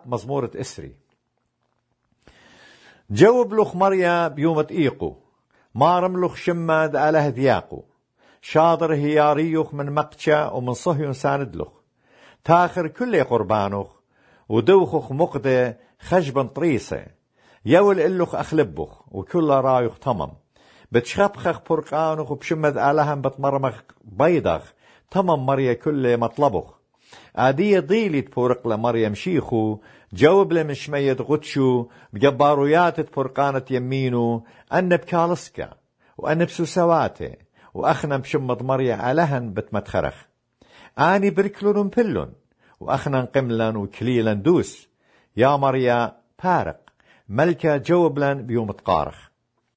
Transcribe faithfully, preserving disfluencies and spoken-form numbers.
مزمورة إسري. جاوب لخ مريا بيوم تقيقو، ما رملخ شماد آله دياقو، شاطر هياريوخ من مقتشا ومن صهيون ساندلخ، تاخر كل قربانوخ ودوخخ مقدة خجبا طريسة، يول إلخ أخلبخ وكل رايخ تمم، بتشخبخخ برقانوخ وبشمد آلهم بتمرمخ بيضخ، تمم مريا كل مطلبخ، آدية ضيلي تبورق لمريم شيخو، جاوب لمشمية غتشو بجبارويات تبورقانة يمينو، أن بكالسكا وأن بسوسواته وأخنا بشمد مريا آلهن بتمتخرخ، آني بركلون بلون وأخنا قملا وكليلا دوس، يا مريا بارق ملكة جاوب لن بيوم تقارخ.